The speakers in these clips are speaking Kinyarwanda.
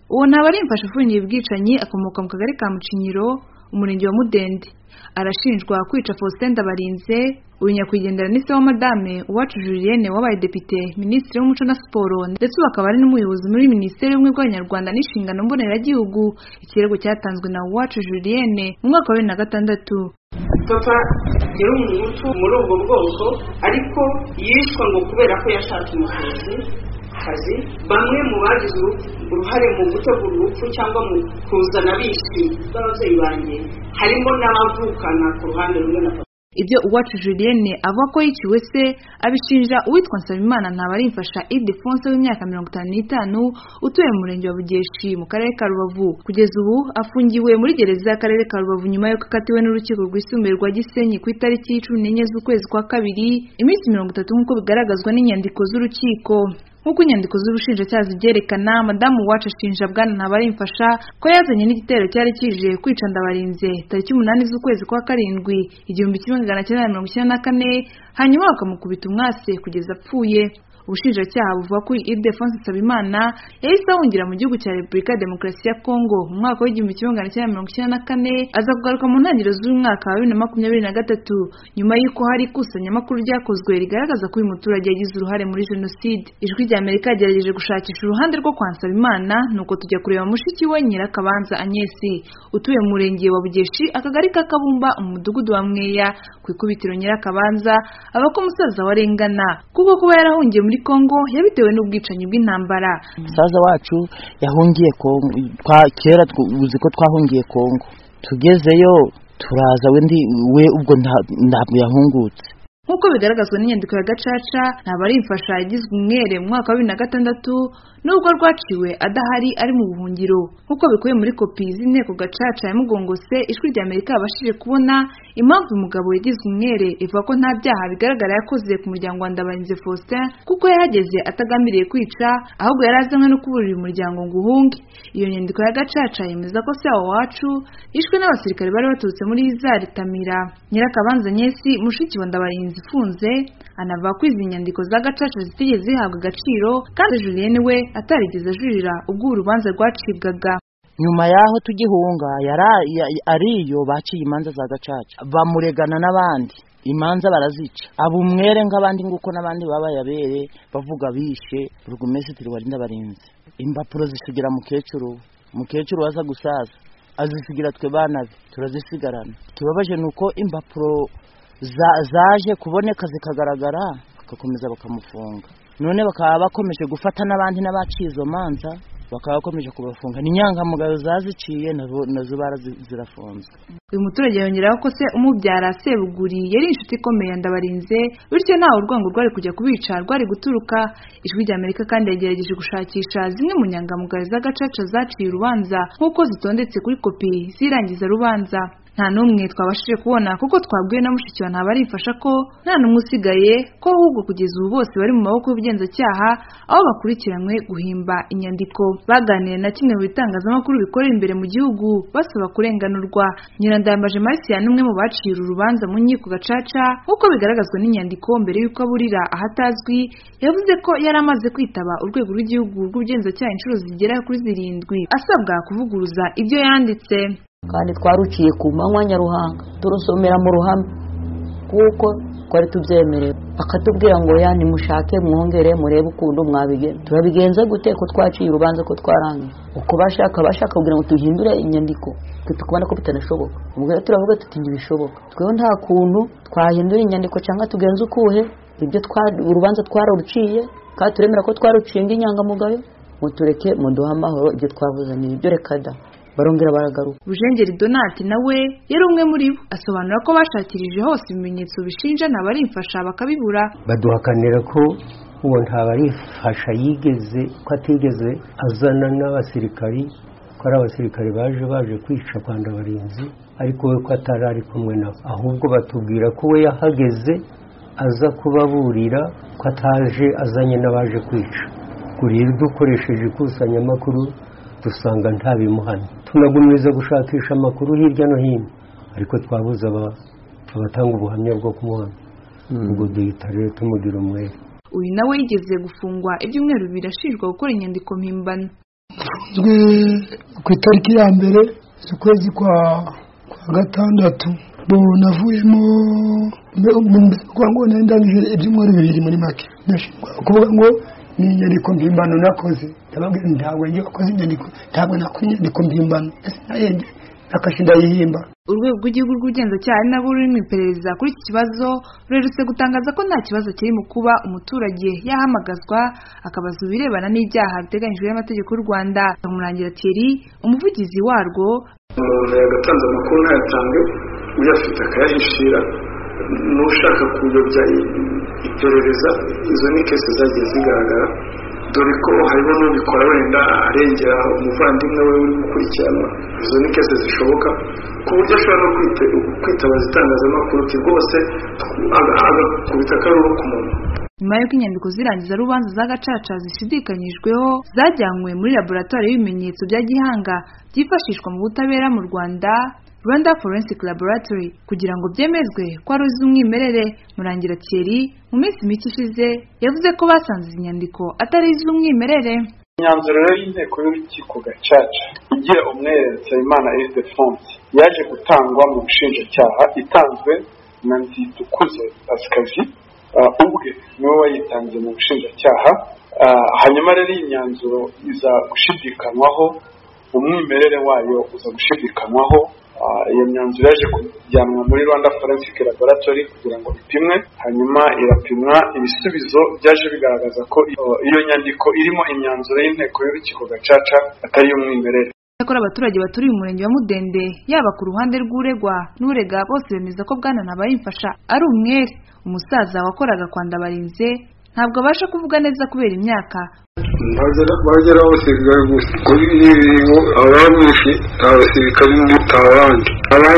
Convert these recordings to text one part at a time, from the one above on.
uwo Ntabarimfasha ufungiye ubwicanyi akomoka mu kagari ka Mucinyiro umurenge wa Mudende arashinjwa kwica Faustin Ndabarinze uyu nyakwigendera n'ise wa Madame Uwacu Julienne wabaye depite minisitiri w'umuco na siporo ndetse bakaba ari n'umuyobozi muri minisiteri y'ubumwe bw'abanyarwanda n'inshingano mboneragihugu. Ikirego cyatanzwe na Uwacu Julienne mu mwaka wa 2006. Papa yari umuhutu muri ubwo bwoko ariko yishwa ngo kubera ko yashatse umukozi kazi. Bamwe mu bagize uruhare mu gutegura urupfu cyangwa mu kuzana bishwi b'ababyeyi banjye harimo n'abavukana ku ruhande rumwe na papa. Ibyo Uwacu Julienne avuga ko yiciwe se abishinja uwitwa Nsabimana Ntabarimfasha Ildefonse w'imyaka 55 utuye mu murenge wa Bugeshi mu karere ka Rubavu. Kugeza ubu afungiwe muri gereza y'akarere ka Rubavu nyuma yo kukatiwe n'urukiko rwisumbuye rwa Gisenyi ku itariki 14 z'ukwezi kwa kabiri iminsi 30 nk'uko bigaragazwa n'inyandiko z'urukiko. Nk'uko inyandiko z'ubushinjacyaha zibyerekana, Madamu Uwacu ashinja Bwana Ntabarimfasha ko yazanye n'igitero cyari kije kwica Ndabarinze tariki 8 z'ukwezi kwa karindwi 1994 hanyuma bakamukubita umwase kugeza apfuye. Ubushinjacyaha buvuga ko Ildefonse Nsabimana yahise ahungira mu gihugu cya Repubulika ya Demokarasi ya Kongo mu mwaka wa 1994 aza kugaruka mu ntangiriro z'uyu mwaka wa 2023 nyuma y'uko hari ikusanyamakuru ryakozwe rigaragaza ko uyu muturage yagize uruhare muri jenoside. Ijwi rya Amerika ryagerageje gushakisha uruhande rwo kwa Nsabimana nuko tujya kureba mushiki we Nyirakabanza Agnes utuye mu murenge wa Bugeshi akagari ka Kabumba mu mudugudu wa Mweya. Ku ikubitiro Nyirakabanza aba ko umusaza warengana kuko kuba yarahungiye muri Kongo yabitewe n'ubwicanyi bw'intambara. Musaza wacu yahungiye Kongo kera uzi ko twahungiye Kongo tugezeyo turaza we ubwo ntabwo yahungutse. Nk'uko bigaragazwa n'inyandiko ya Gacaca Ntabarimfasha yagizwe umwere mu mwaka wa 2006 nubwo rwaciwe adahari ari mu buhungiro. Nk'uko bikuye muri kopi z'inteko Gacaca ya Mugongose, Ijwi rya Amerika yabashije kubona impamvu umugabo yagizwe umwere ivuga ko nta byaha bigaragara yakoze ku muryango wa Ndabarinze Faustin kuko yahageze atagambiriye kwica ahubwo yari azanywe no kuburira umuryango ngo uhunge. Iyo nyandiko ya Gacaca yemeza ko se Uwacu yishwe n'abasirikare bari baturutse muri Izari Tamira. Nyirakabanza Agnes mushiki wa Ndabarinze ifunze anavuga ko izi nyandiko za Gacaca zitigeze zihabwa agaciro kandi Julienne we atarigeze ajurira ubwo urubanza rwacibwaga. Nyuma yaho tugihunga ariyo baciye imanza za Gacaca bamuregana n'abandi imanza barazica abumwere nk'abandi nguko n'abandi babayabere bavuga bishe burugumesitiri wari Ndabarinze. Impapuro zisigira mukecuru waza gusaza azisigira twe bana be turazisigarana. Kibabaje nuko impapuro zaje kuboneka zikagaragara bakakomeza bakamufunga. None bakaba bakomeje gufata n'abandi n'abaciye izo manza bakaba bakomeje kubafunga. Ni nyangamugayo zaziciye nazo zirafunzwe. Uyu muturage yongeraho ko se umubyara Sebuguri yari inshuti ikomeye Ndabarinze bityo ntawe urwango rwari kujya kubica rwari guturuka. Ijwi rya Amerika kandi yagerageje gushakisha zimwe mu nyangamugayo za Gacaca zaciye urubanza nk'uko zitondetse kuri kopi zirangiza rubanza. Nta numwe twabashije kubona kuko twabwiwe na mushiki wa Ntabarimfasha ko nta numwe usigaye ko ahubwo kugeza ubu bose bari mu maboko y'ubugenzacyaha aho bakurikiranywe guhimba inyandiko. Baganiriye na kimwe mu bitangazamakuru bikorera imbere mu gihugu basaba kurenganurwa. Nyirandayambaje Marcia n'umwe mu baciye urubanza mu nkiko Gacaca nk'uko bigaragazwa n'inyandiko mbere y'uko aburira ahatazwi yavuze ko yari amaze kwitaba urwego rw'igihugu rw'ubugenzacyaha inshuro zigera kuri 7 asabwa kuvuguruza ibyo yanditse. Kandi twaruciye ku manywa Nyaruhanga turusomera mu ruhame kuko twari tubyemerewe akatubwira ngo yani mushake mwongere murebe ukuntu mwabigenza. Turabigenza gute ko twaciye urubanza ko twarangiye uko bashaka kugira ngo tuhindure inyandiko tukubona ko bitanashoboka. Ubwo turavuga tuti bishoboka twewe nta kuntu twahindura inyandiko cyangwa tugenza ukuhe ibyo urubanza twaruciye kandi turemera ko twaruciye inyangamugayo mutureke muduha amahoro ibyo twavuzaniye ibyo rekada. Barongera baragaruka. Bujengeri Donati nawe yari umwe muri bo asobanura ko bashakirije hose ibimenyetso bishinja Ntabarimfasha bakabibura. Baduhakanira ko uwo Ntabarimfasha ko atigeze azana n'abasirikari ko ari abasirikari baje kwica kwa Ndabarinze ariko we ko atari ari kumwe nabo ahubwo batubwira ko we yahageze aza kubaburira ko ataje azanye n'abaje kwica. Kuri dukoresheje ikusanyamakuru dusanga ntabimuhana. Tunagumiza gushakisha amakuru hirya no hino ariko twabuze abatanga ubuhamya bwo kumuhana. Ubwo duhita rero tumugira umwere. Uyu nawe yigeze gufungwa ibyumweru 2 ashinjwa gukora inyandiko mpimbano. yafunzwe ku itariki ya mbere z'ukwezi kwa gatandatu. Navuyemo kwa ngo nendangije ibyumweru 2 muri make. Ndashingwa kuvuga ngo ni inyandiko mpimbano nakoze. Ndababwira ntabwo ngiye gukoza inyandiko, ntabwo nakoze inyandiko mpimbano. Nayende nakashinda yihimba. Urwego rw'igihugu rw'ubugenzacyaha nabo ruri mu iperereza kuri iki kibazo rurerutse gutangaza ko nta kibazo kiri mu kuba umuturage yahamagazwa akabaza ibirebana n'ibyaha biteganyijwe n'amategeko y'u Rwanda. Murangira Thierry, umuvugizi warwo, umuntu yagatanze amakuru ntayatange, uyafite akayahishira, n'ushaka kuyobya iperereza. Izo ni kese zagiye zigaragara, dore ko hariho n'ubikora wenda arengera umuvandimwe we uri gukurikirana. Izo ni kese zishoboka ku buryo ashobora no kwitabaza itangazamakuru rwose agakubita akaruru ku muntu. Nyuma y'uko inyandiko zirangiza rubanza za Gacaca zishidikanyijweho zajyanywe muri laboratoire y'ibimenyetso bya gihanga byifashishwa mu butabera mu Rwanda, Rwanda Forensic Laboratory, kugira ngo byemezwe ko ari iz'umwimerere, Murangira Thierry mu minsi mike ishize yavuze ko basanze izi nyandiko atari iz'umwimerere. Imyanzuro y'inteko y'urukiko Gacaca igira umwere Nsabimana Ildefonse yaje gutangwa mu bushinjacyaha, itanzwe na Nzitukuze Pasikazi ubwe niwe wayitanze mu bushinjacyaha. Hanyuma rero iyi myanzuro iza gushidikanywaho, umwimerere wayo uza gushidikanywaho. Iyo myanzuro yaje kujyanwa muri Rwanda Forensic Laboratory kugira ngo bipimwe, hanyuma irapimwa, ibisubizo byaje bigaragaza ko iyo nyandiko irimo imyanzuro y'inteko y'urukiko Gacaca atari umwimerere. Yakora abaturage baturiye umurenge wa Mudende, yaba ku ruhande rw'uregwa n'urega, bose bemeza ko Bwana Ntabarimfasha ari umwere. Umusaza wakoraga kwa Ndabarinze ntabwo abasha kuvuga neza kubera imyaka. Bagera abasirikare gusa kuri n'ibintu abamwishe abasirikare n'abandi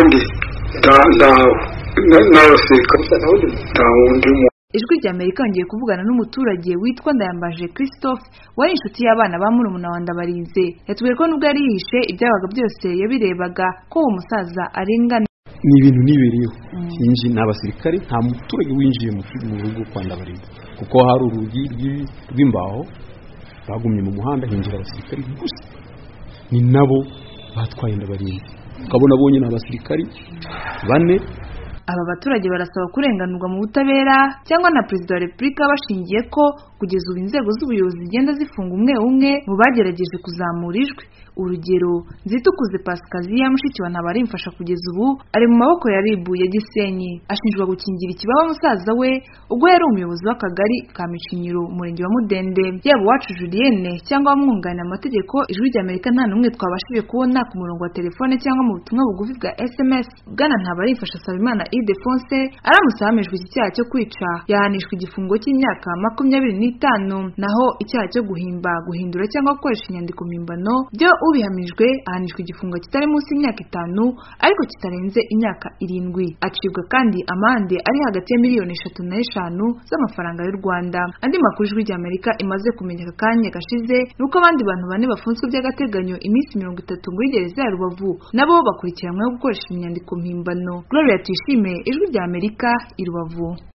n'abasirikare. Ijwi rya Amerika yongeye kuvugana n'umuturage witwa Ndayambaje Christophe wari inshuti y'abana ba murumuna wa Ndabarinze. Yatubwiye ko nubwo yari yihishe ibyabaga byose yabirebaga ko uwo musaza arengana. Ni ibintu nibereyeho inji n'abasirikare, nta muturage winjiye mu rugo kwa Ndabarinze kuko hari urugi rw'imbaho bagumye mu muhanda, hinjira abasirikare gusa, ni nabo batwaye Ndabarinze. Ukabona bonye n'abasirikare 4. Aba baturage barasaba kurenganurwa mu butabera cyangwa na Perezida wa Repubulika, bashingiye ko kugeza ubu inzego z'ubuyobozi zigenda zifunga umwe mu bagerageje kuzamura ijwi. Urugero, Nzitukuze Pasikazi mushiki wa Ntabarimfasha kugeza ubu ari mu maboko ya RIB ya Gisenyi, ashinjwa gukingira ikibaba musaza we ubwo yari umuyobozi w'akagari ka Micinyiro umurenge wa Mudende. Yaba Uwacu Julienne cyangwa abamwunganira amategeko, Ijwi rya Amerika nta n'umwe twabashije kubona ku murongo wa telefone cyangwa mu butumwa bugufi bwa SMS. Bwana Ntabarimfasha Nsabimana Ildefonse aramutse ahamijwe iki cyaha cyo kwica yahanishwa igifungo cy'imyaka 25, naho icyaha cyo guhimba, guhindura cyangwa gukoresha inyandiko mpimbano byo ubihamijwe ahanishwa igifungo kitari munsi y'imyaka 5 ariko kitarenze imyaka 7. Acibwa kandi amande ari hagati ya miliyoni 3 na 5 z'amafaranga y'u Rwanda. Andi makuru Ijwi rya Amerika imaze kumenyeka kanya gashize nuko abandi bantu 4 bafunzwe by'agateganyo iminsi 30 muri gereza ya Rubavu nabo bakurikiranweho gukoresha inyandiko mpimbano. Gloria Tuyishime, Ijwi rya Amerika, i Rubavu.